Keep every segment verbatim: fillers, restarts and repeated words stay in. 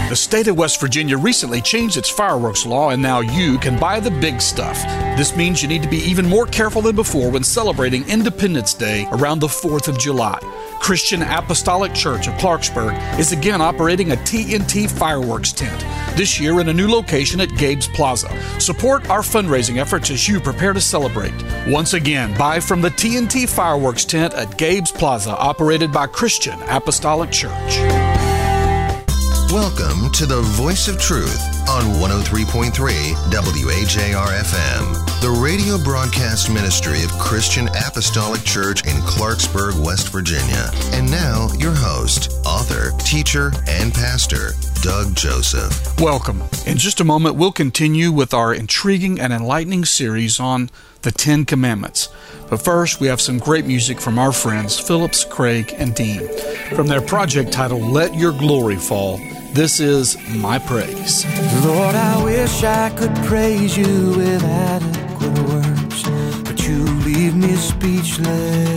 The state of West Virginia recently changed its fireworks law, and now you can buy the big stuff. This means you need to be even more careful than before when celebrating Independence Day around the fourth of July. Christian Apostolic Church of Clarksburg is again operating a T N T fireworks tent, this year in a new location at Gabe's Plaza. Support our fundraising efforts as you prepare to celebrate. Once again, buy from the T N T fireworks tent at Gabe's Plaza, operated by Christian Apostolic Church. Welcome to the Voice of Truth on one oh three point three W A J R F M, the radio broadcast ministry of Christian Apostolic Church in Clarksburg, West Virginia. And now, your host, author, teacher, and pastor, Doug Joseph. Welcome. In just a moment, we'll continue with our intriguing and enlightening series on the Ten Commandments. But first, we have some great music from our friends Phillips, Craig, and Dean. From their project titled Let Your Glory Fall, this is My Praise. Lord, I wish I could praise you with adequate words, but you leave me speechless.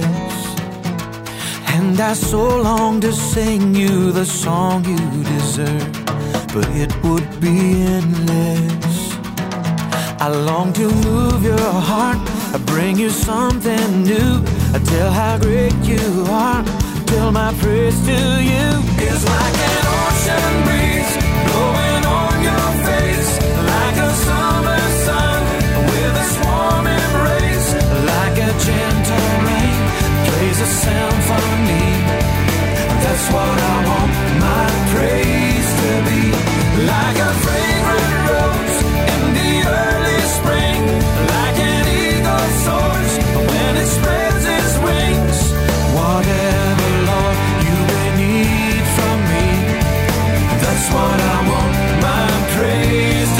And I so long to sing you the song you deserve, but it would be endless. I long to move your heart, I bring you something new, I tell how great you are, till my praise to you is like an ocean breeze blowing on your face, like a summer sun with a warm embrace, like a gentle rain plays a symphony. That's what I want my praise to be, like a fragrant rose in the early spring, like an eagle soars when it spreads its wings. Whatever, Lord, you may need from me, that's what I want my praise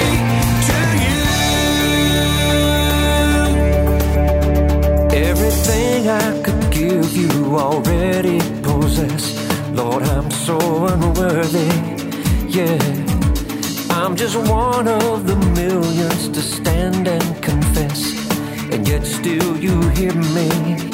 to be, to you. Everything I could give you already possess, Lord, I'm so unworthy, yeah. I'm just one of the millions to stand and confess, and yet still you hear me.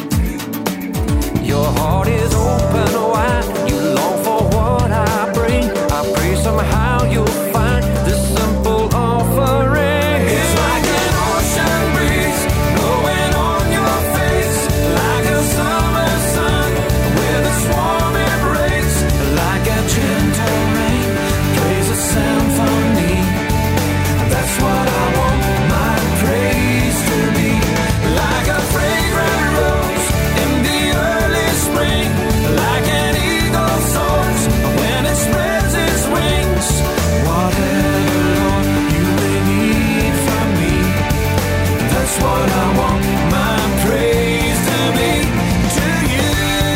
Your heart is open wide, you long for what I bring. I pray somehow you'll find this simple offering. It's like an ocean breeze blowing on your face, like a summer sun with a warm embrace, like a gentle rain plays a symphony. That's what I want my praise to be, like a fragrant rose in the early spring, like an eagle soars when it spreads its wings. Whatever, Lord, you may need from me, that's what I want my praise to be, to you.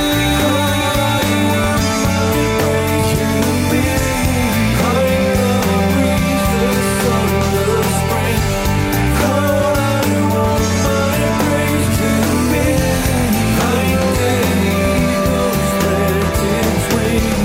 You be calling the breeze, the sun, the spring. Lord, I want my praise to be, like an eagle spreads its wings.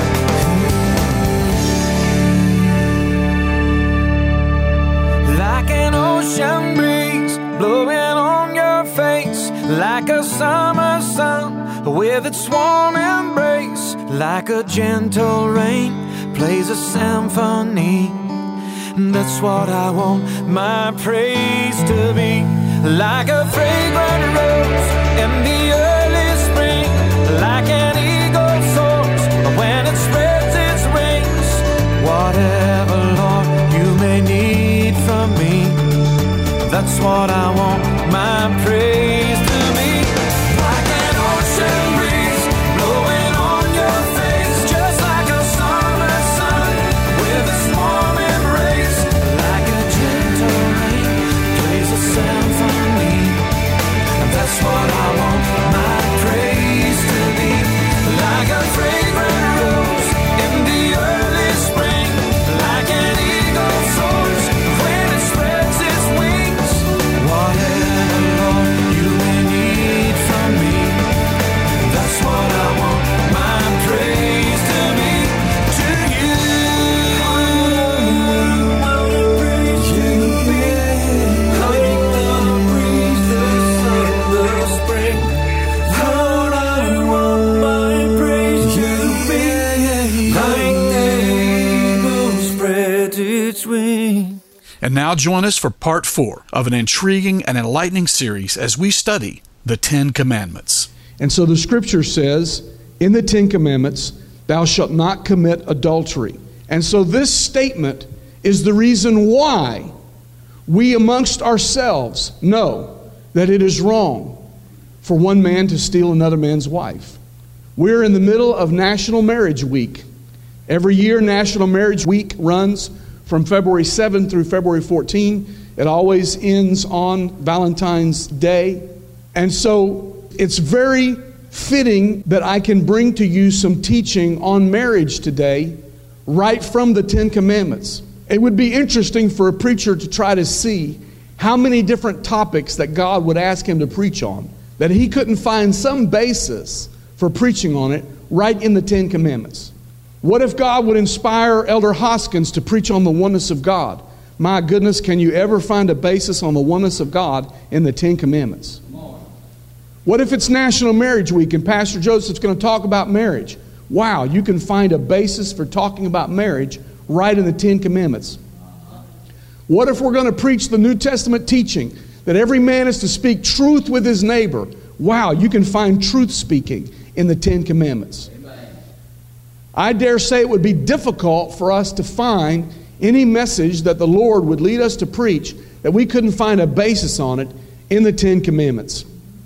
Like an ocean breeze blowing on your face, like a summer sun with its warm embrace, like a gentle rain plays a symphony. That's what I want my praise to be, like a fragrant rose in the early spring, like an eagle soars when it spreads its wings. Whatever, Lord, you may need from me, that's what I want my praise to be, like an ocean breeze blowing on your face, just like a summer sun with a warm embrace, like a gentle rain plays a symphony. That's what I want my praise to be, like a fragrant rose in the early spring, like an eagle soars when it spreads its wings. its wings. And now join us for part four of an intriguing and enlightening series as we study the Ten Commandments. And so the Scripture says, in the Ten Commandments, thou shalt not commit adultery. And so this statement is the reason why we amongst ourselves know that it is wrong for one man to steal another man's wife. We're in the middle of National Marriage Week. Every year, National Marriage Week runs from February seventh through February fourteenth. It always ends on Valentine's Day. And so it's very fitting that I can bring to you some teaching on marriage today, right from the Ten Commandments. It would be interesting for a preacher to try to see how many different topics that God would ask him to preach on, that he couldn't find some basis for preaching on it right in the Ten Commandments. What if God would inspire Elder Hoskins to preach on the oneness of God? My goodness, can you ever find a basis on the oneness of God in the Ten Commandments? What if it's National Marriage Week and Pastor Joseph's going to talk about marriage? Wow, you can find a basis for talking about marriage right in the Ten Commandments. What if we're going to preach the New Testament teaching that every man is to speak truth with his neighbor? Wow, you can find truth speaking in the Ten Commandments. I dare say it would be difficult for us to find any message that the Lord would lead us to preach that we couldn't find a basis on it in the Ten Commandments.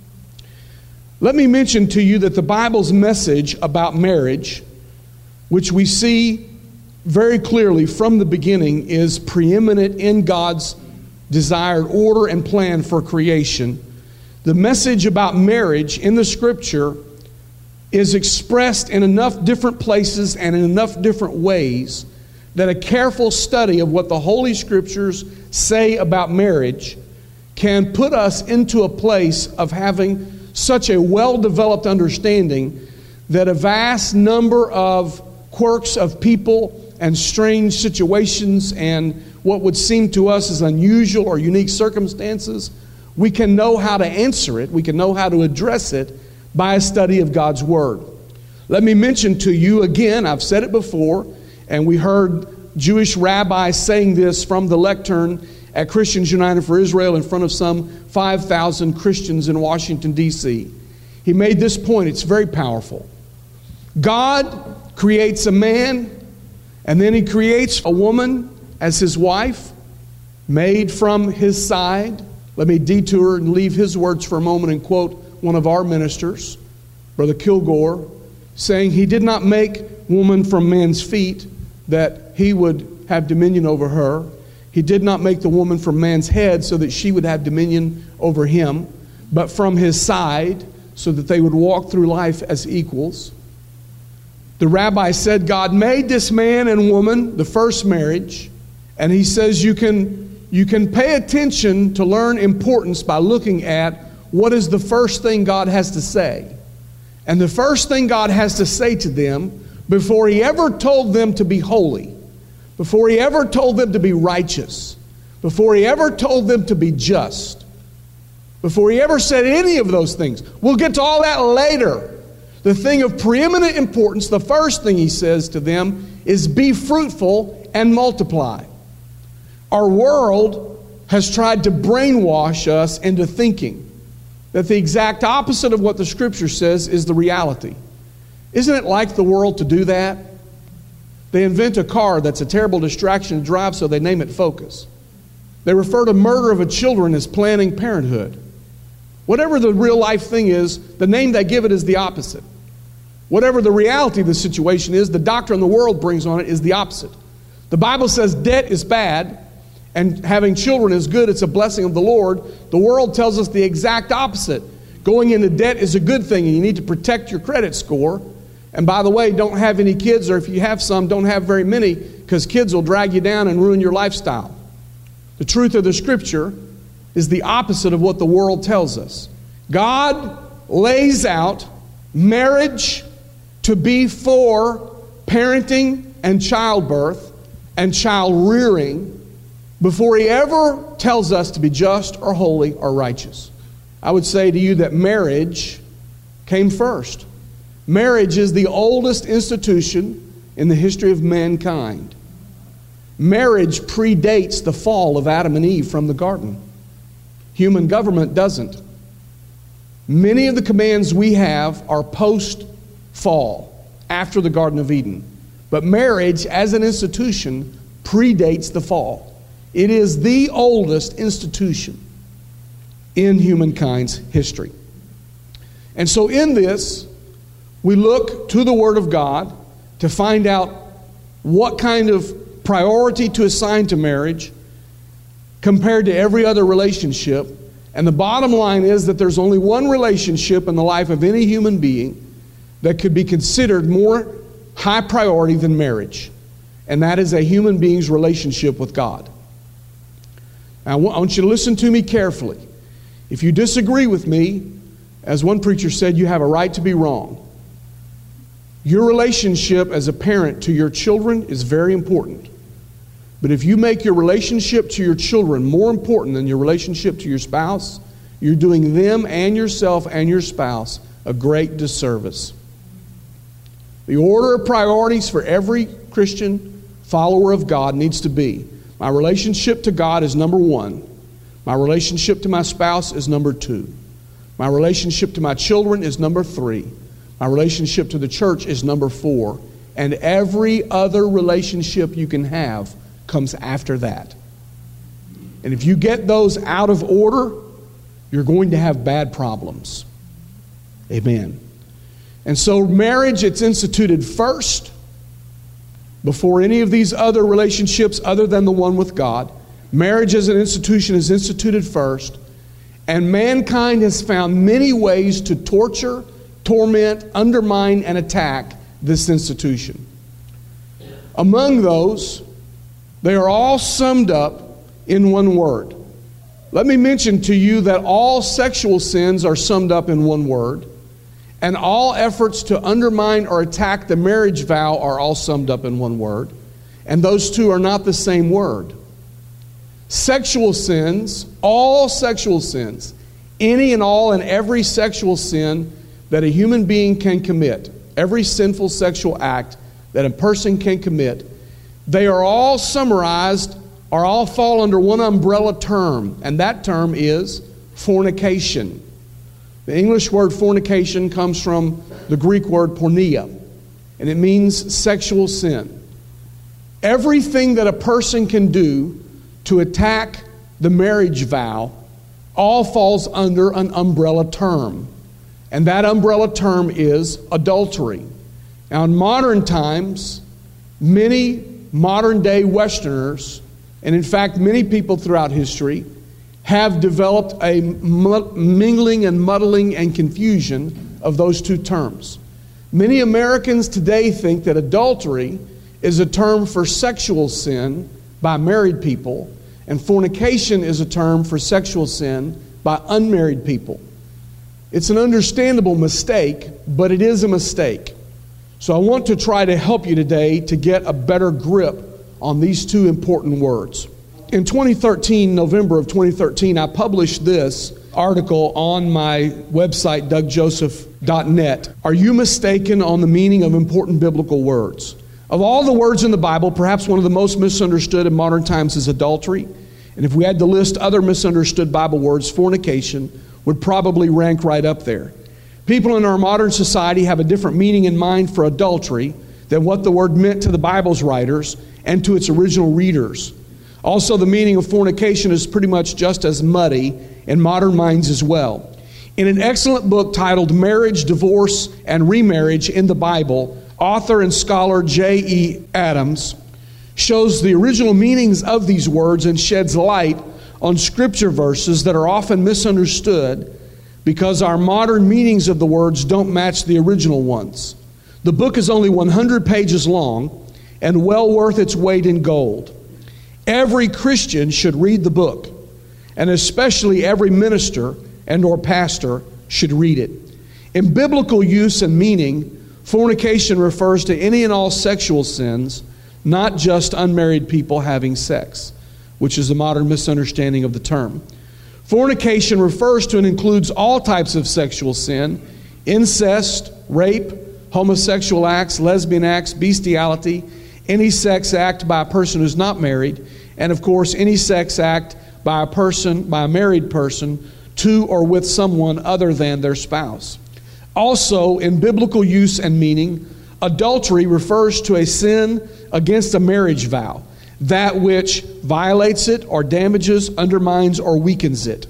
Let me mention to you that the Bible's message about marriage, which we see very clearly from the beginning, is preeminent in God's desired order and plan for creation. The message about marriage in the Scripture is expressed in enough different places and in enough different ways that a careful study of what the Holy Scriptures say about marriage can put us into a place of having such a well-developed understanding that a vast number of quirks of people and strange situations and what would seem to us as unusual or unique circumstances, we can know how to answer it, we can know how to address it by a study of God's Word. Let me mention to you again, I've said it before, and we heard Jewish rabbis saying this from the lectern at Christians United for Israel in front of some five thousand Christians in Washington, D C He made this point, it's very powerful. God creates a man, and then He creates a woman as His wife, made from His side. Let me detour and leave his words for a moment and quote one of our ministers, Brother Kilgore, saying He did not make woman from man's feet that He would have dominion over her. He did not make the woman from man's head so that she would have dominion over him, but from His side so that they would walk through life as equals. The rabbi said God made this man and woman, the first marriage, and he says you can, you can pay attention to learn importance by looking at what is the first thing God has to say. And the first thing God has to say to them before He ever told them to be holy, before He ever told them to be righteous, before He ever told them to be just, before He ever said any of those things. We'll get to all that later. The thing of preeminent importance, the first thing He says to them is be fruitful and multiply. Our world has tried to brainwash us into thinking that the exact opposite of what the Scripture says is the reality. Isn't it like the world to do that? They invent a car that's a terrible distraction to drive, so they name it Focus. They refer to murder of a children as Planned Parenthood. Whatever the real life thing is, the name they give it is the opposite. Whatever the reality of the situation is, the doctrine the world brings on it is the opposite. The Bible says debt is bad, and having children is good. It's a blessing of the Lord. The world tells us the exact opposite. Going into debt is a good thing, and you need to protect your credit score. And by the way, don't have any kids, or if you have some, don't have very many, because kids will drag you down and ruin your lifestyle. The truth of the Scripture is the opposite of what the world tells us. God lays out marriage to be for parenting and childbirth and child rearing before He ever tells us to be just or holy or righteous. I would say to you that marriage came first. Marriage is the oldest institution in the history of mankind. Marriage predates the fall of Adam and Eve from the garden. Human government doesn't. Many of the commands we have are post-fall, after the Garden of Eden. But marriage, as an institution, predates the fall. It is the oldest institution in humankind's history. And so in this, we look to the Word of God to find out what kind of priority to assign to marriage compared to every other relationship. And the bottom line is that there's only one relationship in the life of any human being that could be considered more high priority than marriage. And that is a human being's relationship with God. Now, I want you to listen to me carefully. If you disagree with me, as one preacher said, you have a right to be wrong. Your relationship as a parent to your children is very important. But if you make your relationship to your children more important than your relationship to your spouse, you're doing them and yourself and your spouse a great disservice. The order of priorities for every Christian follower of God needs to be: my relationship to God is number one. My relationship to my spouse is number two. My relationship to my children is number three. My relationship to the church is number four. And every other relationship you can have comes after that. And if you get those out of order, you're going to have bad problems. Amen. And so marriage, it's instituted first before any of these other relationships other than the one with God. Marriage as an institution is instituted first. And mankind has found many ways to torture, torment, undermine, and attack this institution. Among those, they are all summed up in one word. Let me mention to you that all sexual sins are summed up in one word, and all efforts to undermine or attack the marriage vow are all summed up in one word, and those two are not the same word. Sexual sins, all sexual sins, any and all and every sexual sin that a human being can commit, every sinful sexual act that a person can commit, they are all summarized or all fall under one umbrella term, and that term is fornication. The English word fornication comes from the Greek word porneia, and it means sexual sin. Everything that a person can do to attack the marriage vow all falls under an umbrella term, and that umbrella term is adultery. Now, in modern times, many modern-day Westerners, and in fact many people throughout history, have developed a mingling and muddling and confusion of those two terms. Many Americans today think that adultery is a term for sexual sin by married people, and fornication is a term for sexual sin by unmarried people. It's an understandable mistake, but it is a mistake. So I want to try to help you today to get a better grip on these two important words. In twenty thirteen, November of twenty thirteen, I published this article on my website, doug joseph dot net. Are you mistaken on the meaning of important biblical words? Of all the words in the Bible, perhaps one of the most misunderstood in modern times is adultery. And if we had to list other misunderstood Bible words, fornication would probably rank right up there. People in our modern society have a different meaning in mind for adultery than what the word meant to the Bible's writers and to its original readers. Also, the meaning of fornication is pretty much just as muddy in modern minds as well. In an excellent book titled Marriage, Divorce, and Remarriage in the Bible, author and scholar J E Adams shows the original meanings of these words and sheds light on scripture verses that are often misunderstood because our modern meanings of the words don't match the original ones. The book is only one hundred pages long and well worth its weight in gold. Every Christian should read the book, and especially every minister and or pastor should read it. In biblical use and meaning, fornication refers to any and all sexual sins, not just unmarried people having sex, which is a modern misunderstanding of the term. Fornication refers to and includes all types of sexual sin: incest, rape, homosexual acts, lesbian acts, bestiality, any sex act by a person who's not married, and of course any sex act by a person, by a married person, to or with someone other than their spouse. Also, in biblical use and meaning, adultery refers to a sin against a marriage vow, that which violates it or damages, undermines, or weakens it.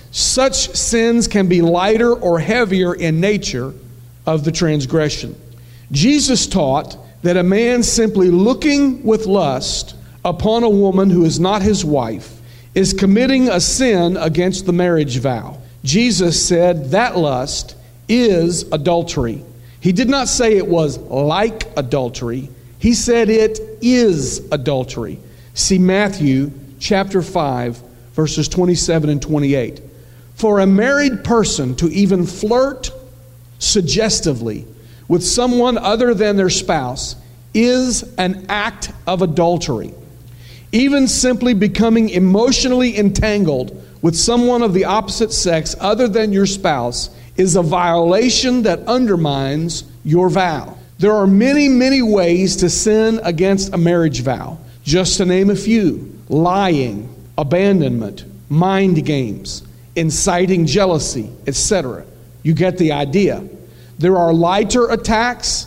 Such sins can be lighter or heavier in nature of the transgression. Jesus taught that a man simply looking with lust upon a woman who is not his wife is committing a sin against the marriage vow. Jesus said that lust is adultery. He did not say it was like adultery. He said it is adultery. See Matthew chapter five, verses twenty-seven and twenty-eight. For a married person to even flirt suggestively with someone other than their spouse is an act of adultery. Even simply becoming emotionally entangled with someone of the opposite sex other than your spouse is a violation that undermines your vow. There are many, many ways to sin against a marriage vow. Just to name a few: lying, abandonment, mind games, inciting jealousy, et cetera. You get the idea. There are lighter attacks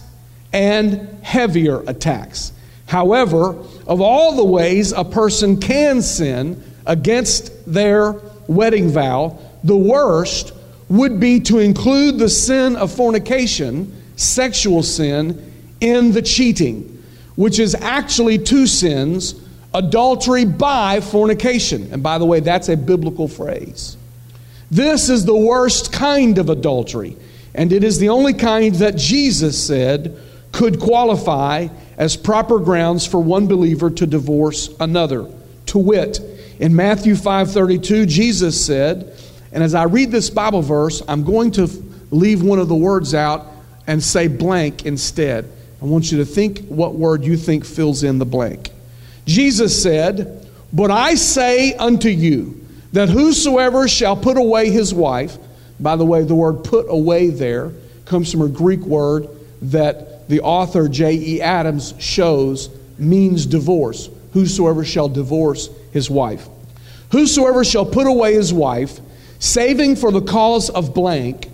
and heavier attacks. However, of all the ways a person can sin against their wedding vow, the worst would be to include the sin of fornication, sexual sin, in the cheating, which is actually two sins: adultery by fornication. And by the way, that's a biblical phrase. This is the worst kind of adultery, and it is the only kind that Jesus said could qualify as proper grounds for one believer to divorce another. To wit, in Matthew five thirty-two, Jesus said, and as I read this Bible verse, I'm going to leave one of the words out and say blank instead. I want you to think what word you think fills in the blank. Jesus said, "But I say unto you, that whosoever shall put away his wife," by the way, the word put away there comes from a Greek word that the author J E Adams shows means divorce. Whosoever shall divorce his wife. Whosoever shall put away his wife, saving for the cause of blank,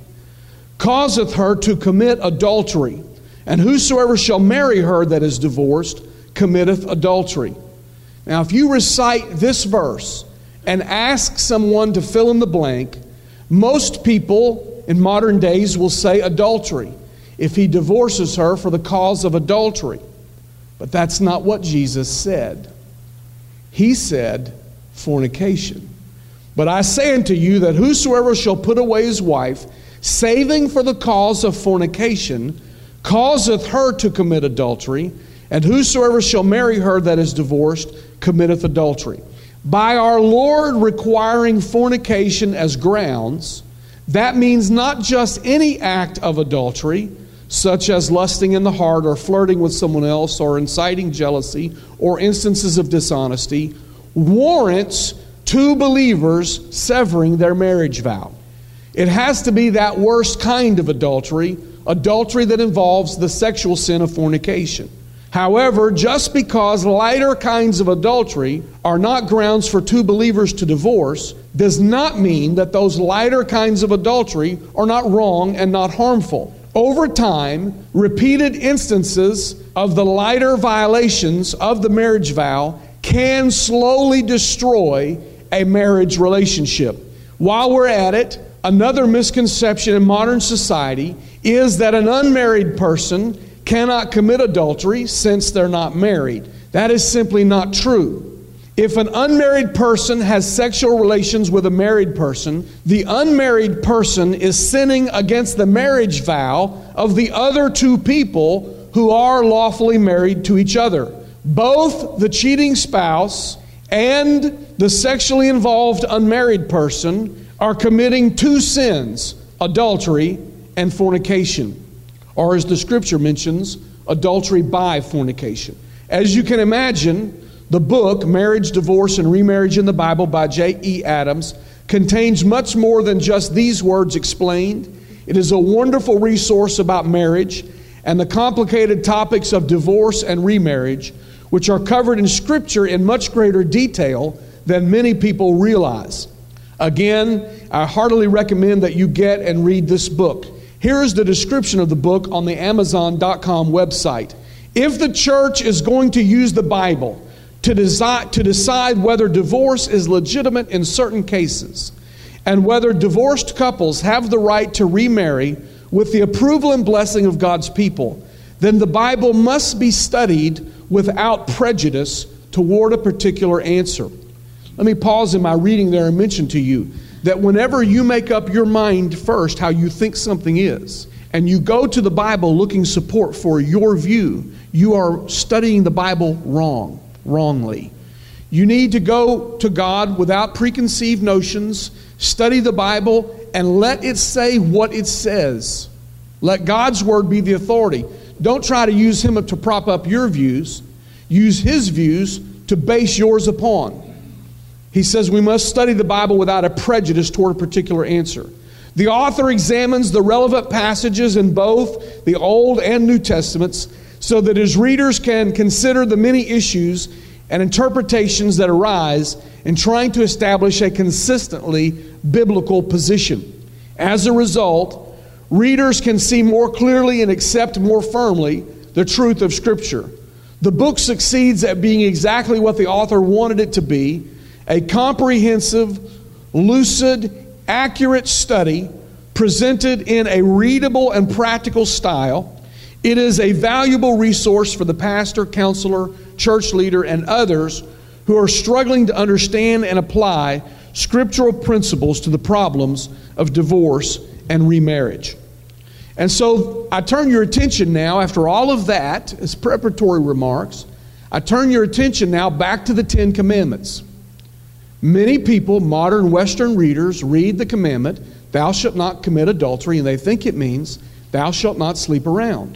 causeth her to commit adultery. And whosoever shall marry her that is divorced, committeth adultery. Now, if you recite this verse and ask someone to fill in the blank, most people in modern days will say adultery if he divorces her for the cause of adultery. But that's not what Jesus said. He said fornication. But I say unto you that whosoever shall put away his wife, saving for the cause of fornication, causeth her to commit adultery, and whosoever shall marry her that is divorced committeth adultery. By our Lord requiring fornication as grounds, that means not just any act of adultery, such as lusting in the heart or flirting with someone else or inciting jealousy or instances of dishonesty, warrants two believers severing their marriage vow. It has to be that worst kind of adultery, adultery that involves the sexual sin of fornication. However, just because lighter kinds of adultery are not grounds for two believers to divorce, does not mean that those lighter kinds of adultery are not wrong and not harmful. Over time, repeated instances of the lighter violations of the marriage vow can slowly destroy a marriage relationship. While we're at it, another misconception in modern society is that an unmarried person cannot commit adultery since they're not married. That is simply not true. If an unmarried person has sexual relations with a married person, the unmarried person is sinning against the marriage vow of the other two people who are lawfully married to each other. Both the cheating spouse and the sexually involved unmarried person are committing two sins: adultery and fornication. Or as the scripture mentions, adultery by fornication. As you can imagine, the book, Marriage, Divorce, and Remarriage in the Bible by J E Adams, contains much more than just these words explained. It is a wonderful resource about marriage and the complicated topics of divorce and remarriage, which are covered in Scripture in much greater detail than many people realize. Again, I heartily recommend that you get and read this book. Here is the description of the book on the Amazon dot com website. If the church is going to use the Bible to decide, to decide whether divorce is legitimate in certain cases, and whether divorced couples have the right to remarry with the approval and blessing of God's people, then the Bible must be studied without prejudice toward a particular answer. Let me pause in my reading there and mention to you that whenever you make up your mind first how you think something is, and you go to the Bible looking support for your view, you are studying the Bible wrong, wrongly. You need to go to God without preconceived notions, study the Bible, and let it say what it says. Let God's Word be the authority. Don't try to use Him to prop up your views. Use His views to base yours upon. He says we must study the Bible without a prejudice toward a particular answer. The author examines the relevant passages in both the Old and New Testaments so that his readers can consider the many issues and interpretations that arise in trying to establish a consistently biblical position. As a result, readers can see more clearly and accept more firmly the truth of Scripture. The book succeeds at being exactly what the author wanted it to be: a comprehensive, lucid, accurate study presented in a readable and practical style. It is a valuable resource for the pastor, counselor, church leader, and others who are struggling to understand and apply scriptural principles to the problems of divorce and remarriage. And so I turn your attention now, after all of that, as preparatory remarks, I turn your attention now back to the Ten Commandments. Many people, modern Western readers, read the commandment, thou shalt not commit adultery, and they think it means, thou shalt not sleep around.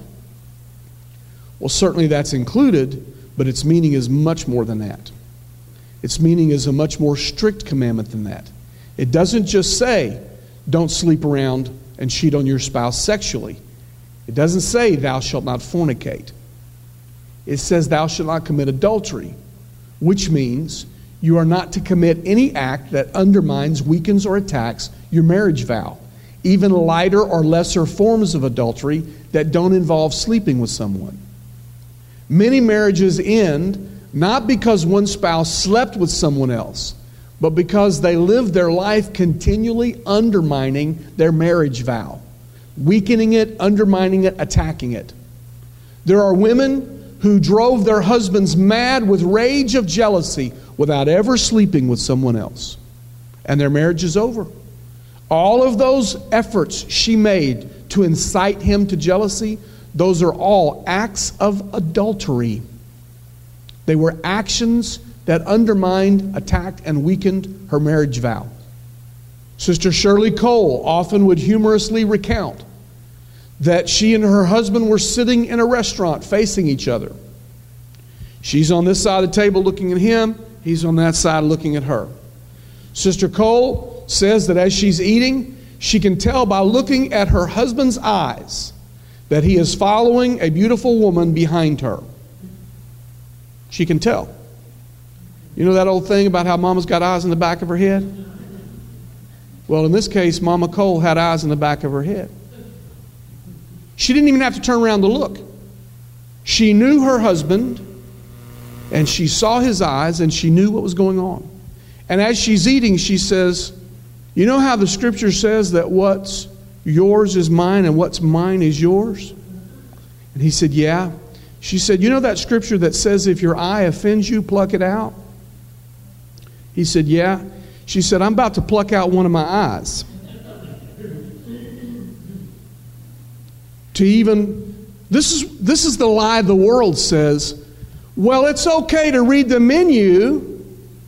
Well, certainly that's included, but its meaning is much more than that. Its meaning is a much more strict commandment than that. It doesn't just say, don't sleep around and cheat on your spouse sexually. It doesn't say, thou shalt not fornicate. It says, thou shalt not commit adultery, which means you are not to commit any act that undermines, weakens, or attacks your marriage vow, even lighter or lesser forms of adultery that don't involve sleeping with someone. Many marriages end not because one spouse slept with someone else, but because they lived their life continually undermining their marriage vow, weakening it, undermining it, attacking it. There are women who drove their husbands mad with rage of jealousy without ever sleeping with someone else, and their marriage is over. All of those efforts she made to incite him to jealousy, those are all acts of adultery. They were actions that undermined, attacked, and weakened her marriage vow. Sister Shirley Cole often would humorously recount that she and her husband were sitting in a restaurant facing each other. She's on this side of the table looking at him. He's on that side looking at her. Sister Cole says that as she's eating, she can tell by looking at her husband's eyes that he is following a beautiful woman behind her. She can tell. You know that old thing about how Mama's got eyes in the back of her head? Well, in this case, Mama Cole had eyes in the back of her head. She didn't even have to turn around to look. She knew her husband, and she saw his eyes, and she knew what was going on. And as she's eating, she says, you know how the Scripture says that what's yours is mine and what's mine is yours? And he said, yeah. She said, you know that Scripture that says if your eye offends you, pluck it out? He said, yeah. She said, I'm about to pluck out one of my eyes. To even, this is, this is the lie the world says, well, it's okay to read the menu,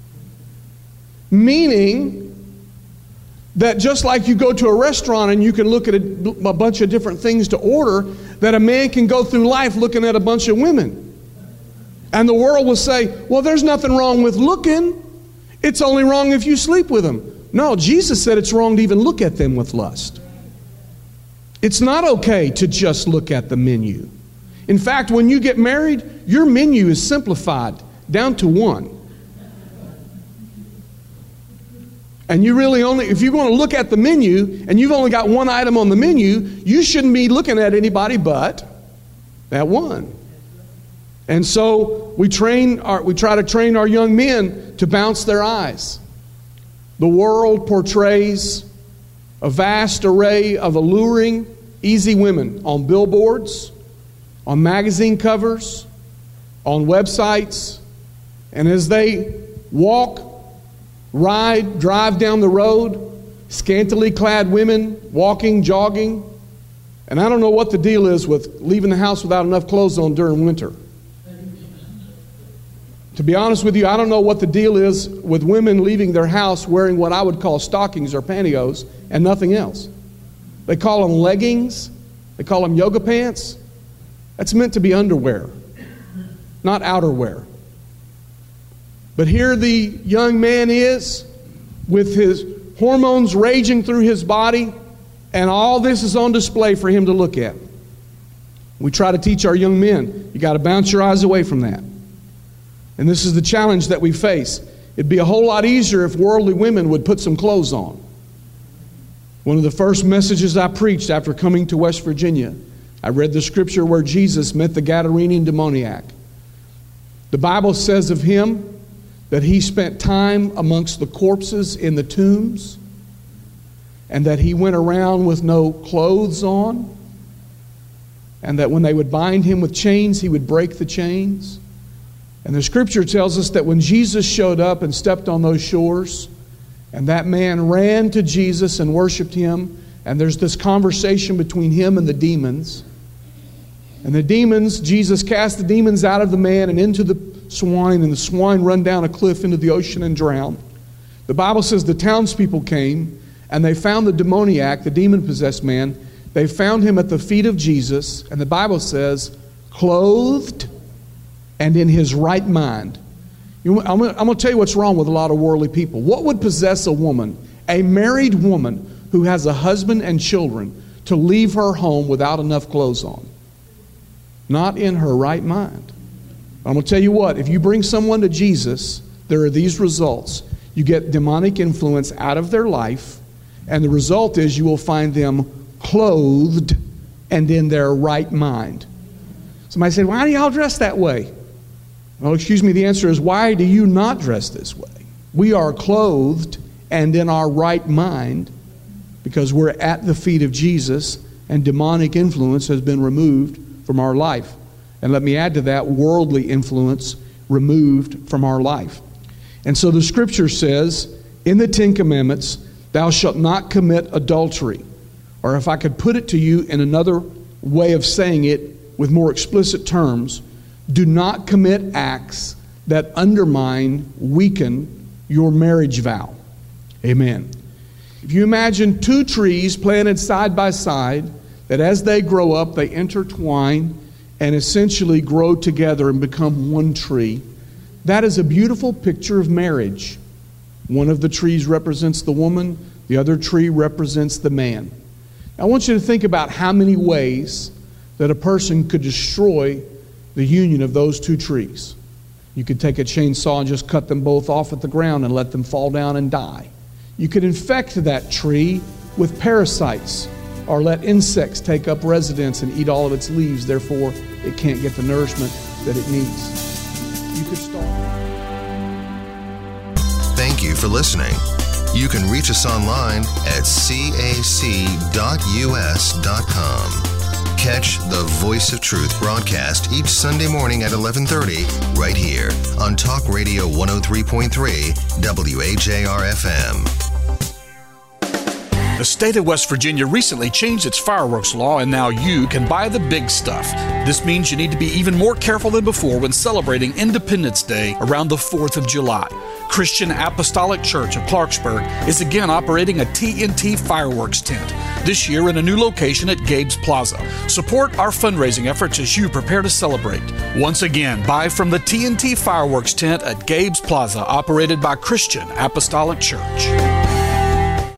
meaning that just like you go to a restaurant and you can look at a, a bunch of different things to order, that a man can go through life looking at a bunch of women. And the world will say, well, there's nothing wrong with looking. It's only wrong if you sleep with them. No, Jesus said it's wrong to even look at them with lust. It's not okay to just look at the menu. In fact, when you get married, your menu is simplified down to one. And you really only, if you're going to look at the menu and you've only got one item on the menu, you shouldn't be looking at anybody but that one. And so we train our, we try to train our young men to bounce their eyes. The world portrays a vast array of alluring, easy women on billboards, on magazine covers, on websites, and as they walk, ride, drive down the road, scantily clad women walking, jogging. And I don't know what the deal is with leaving the house without enough clothes on during winter. To be honest with you, I don't know what the deal is with women leaving their house wearing what I would call stockings or pantyhose and nothing else. They call them leggings. They call them yoga pants. That's meant to be underwear, not outerwear. But here the young man is with his hormones raging through his body, and all this is on display for him to look at. We try to teach our young men, you got to bounce your eyes away from that. And this is the challenge that we face. It'd be a whole lot easier if worldly women would put some clothes on. One of the first messages I preached after coming to West Virginia, I read the scripture where Jesus met the Gadarene demoniac. The Bible says of him that he spent time amongst the corpses in the tombs, and that he went around with no clothes on, and that when they would bind him with chains, he would break the chains. And the scripture tells us that when Jesus showed up and stepped on those shores, and that man ran to Jesus and worshiped him, and there's this conversation between him and the demons. And the demons, Jesus cast the demons out of the man and into the swine, and the swine run down a cliff into the ocean and drowned. The Bible says the townspeople came, and they found the demoniac, the demon-possessed man. They found him at the feet of Jesus, and the Bible says, clothed and in his right mind. You know, I'm going to tell you what's wrong with a lot of worldly people. What would possess a woman, a married woman who has a husband and children, to leave her home without enough clothes on? Not in her right mind. I'm going to tell you what, if you bring someone to Jesus, there are these results. You get demonic influence out of their life, and the result is you will find them clothed and in their right mind. Somebody said, why do y'all dress that way? Well, excuse me, the answer is, why do you not dress this way? We are clothed and in our right mind because we're at the feet of Jesus, and demonic influence has been removed from our life. And let me add to that, worldly influence removed from our life. And so the scripture says, in the Ten Commandments, thou shalt not commit adultery. Or if I could put it to you in another way of saying it with more explicit terms, do not commit acts that undermine, weaken your marriage vow. Amen. If you imagine two trees planted side by side, that as they grow up, they intertwine and essentially grow together and become one tree, that is a beautiful picture of marriage. One of the trees represents the woman, the other tree represents the man. I want you to think about how many ways that a person could destroy the union of those two trees. You could take a chainsaw and just cut them both off at the ground and let them fall down and die. You could infect that tree with parasites, or let insects take up residence and eat all of its leaves. Therefore, it can't get the nourishment that it needs. You could start. Thank you for listening. You can reach us online at c a c dot u s dot com. Catch the Voice of Truth broadcast each Sunday morning at eleven thirty right here on Talk Radio one oh three point three W A J R F M. The state of West Virginia recently changed its fireworks law, and now you can buy the big stuff. This means you need to be even more careful than before when celebrating Independence Day around the fourth of July. Christian Apostolic Church of Clarksburg is again operating a T N T fireworks tent, this year in a new location at Gabe's Plaza. Support our fundraising efforts as you prepare to celebrate. Once again, buy from the T N T fireworks tent at Gabe's Plaza, operated by Christian Apostolic Church.